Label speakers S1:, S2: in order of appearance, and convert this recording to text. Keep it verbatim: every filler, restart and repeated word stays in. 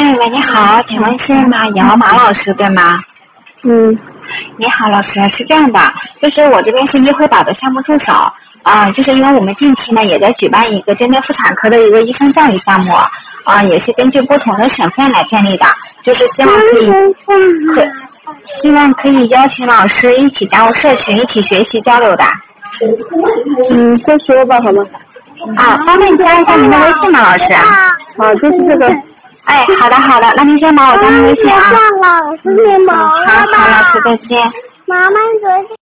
S1: 哎，喂，你好，请问是马瑶马老师对吗？
S2: 嗯。
S1: 你好，老师，是这样的，就是我这边是医惠宝的项目助手啊、呃，就是因为我们近期呢也在举办一个针对妇产科的一个医生教育项目啊、呃，也是根据不同的省份来建立的，就是希望可以可希望可以邀请老师一起加入社群，一起学习交流的。
S2: 嗯，再说吧，好吗？
S1: 啊，方便加一下您的微信吗，老师？
S2: 啊，就是这个。
S1: 哎，好的好的，那您先帮我加您微信啊。
S3: 老师你忙
S1: 好好，老师再见。
S3: 妈妈昨天